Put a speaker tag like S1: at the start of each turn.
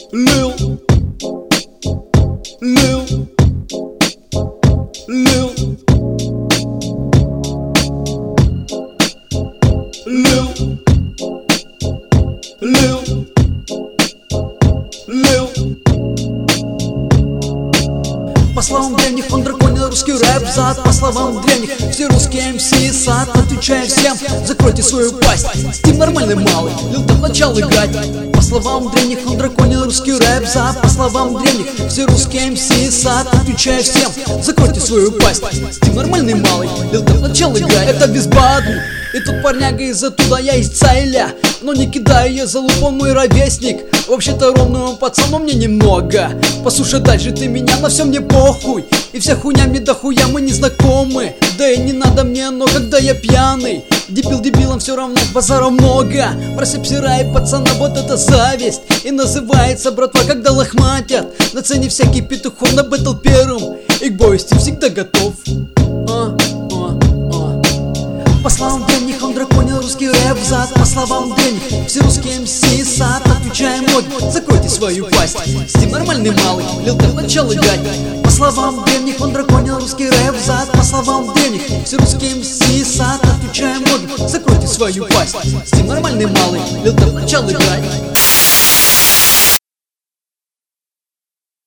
S1: Lil, Lil, Lil, Lil, Lil, Lil. По словам древних, он драконил русский рэп зад. По словам древних, все русские МС сад. Отвечая всем, закройте свою пасть. Стим нормальный малый, Лил там начал играть. По словам древних, он драконил русский рэп зад. По словам древних, все русские МС сад. Отвечая всем, закройте свою пасть. Стим нормальный малый, Лил там начал играть. Это Висбадл, и тут парняга из оттуда, я из Цайля. Но не кидаю я за луп, он мой ровесник. Вообще-то ровного пацана мне немного. Послушай дальше ты меня, на все мне похуй. И вся хуйня мне дохуя, мы не знакомы. Да и не надо мне оно, когда я пьяный. Дебил дебилом все равно, базара много. Просепсирает пацана, вот это зависть. И называется братва, когда лохматят. На цене всякий петухов на бэтл первым. И к бою Стим всегда готов. По словам древних, он драконил русский рэп зад. По словам древних, все русские МС сад. Отвечаем мод, закройте свою пасть. Стим нормальный малый, Лил там начал играть. По словам древних, он драконил русский рэп зад. По словам древних, все русские МС сад. Отвечаем мод, закройте свою пасть. Стим нормальный малый, Лил там начал играть.